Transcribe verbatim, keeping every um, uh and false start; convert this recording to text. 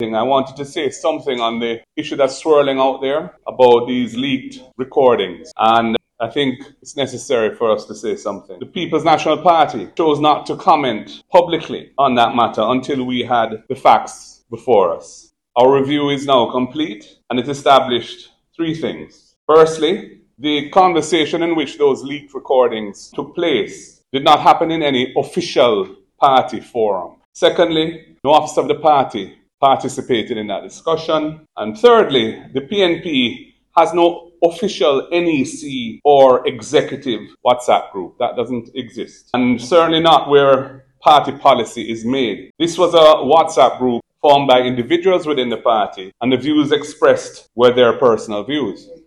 I wanted to say something on the issue that's swirling out there about these leaked recordings. And I think it's necessary for us to say something. The People's National Party chose not to comment publicly on that matter until we had the facts before us. Our review is now complete, and it established three things. Firstly, the conversation in which those leaked recordings took place did not happen in any official party forum. Secondly, no officer of the party participated in that discussion. And thirdly, the P N P has no official N E C or executive WhatsApp group. That doesn't exist. And certainly not where party policy is made. This was a WhatsApp group formed by individuals within the party, and the views expressed were their personal views.